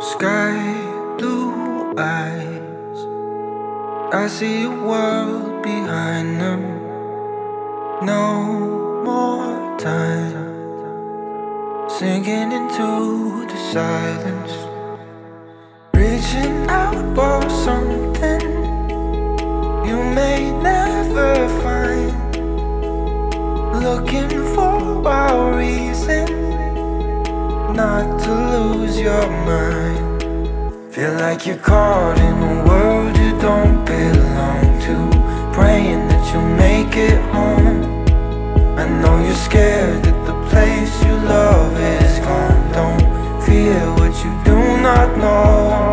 Sky blue eyes, I see a world behind them. No more time, sinking into the silence, reaching out for something you may never find, looking for a reason not to lose your mind. Feel like you're caught in a world you don't belong to, praying that you'll make it home. I know you're scared that the place you love is gone. Don't fear what you do not know.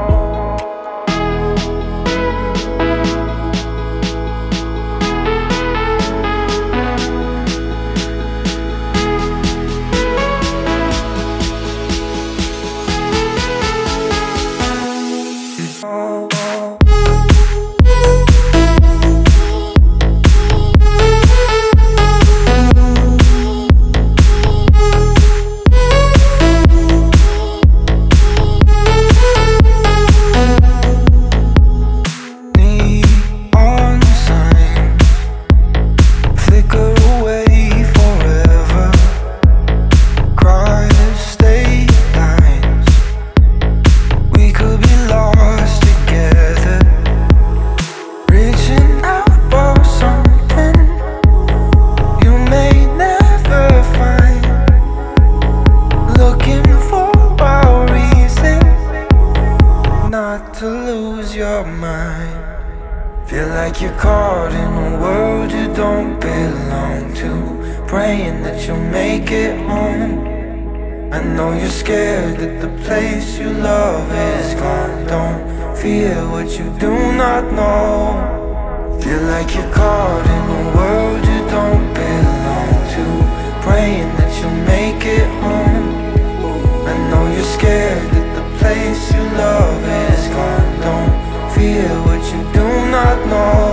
To lose your mind. Feel like you're caught in a world you don't belong to, praying that you'll make it home. I know you're scared that the place you love is gone. Don't fear what you do not know. Feel like you're caught in a world you don't belong to, praying that you'll make it home. I know you're scared that the place you love is gone. Don't fear what you do not know.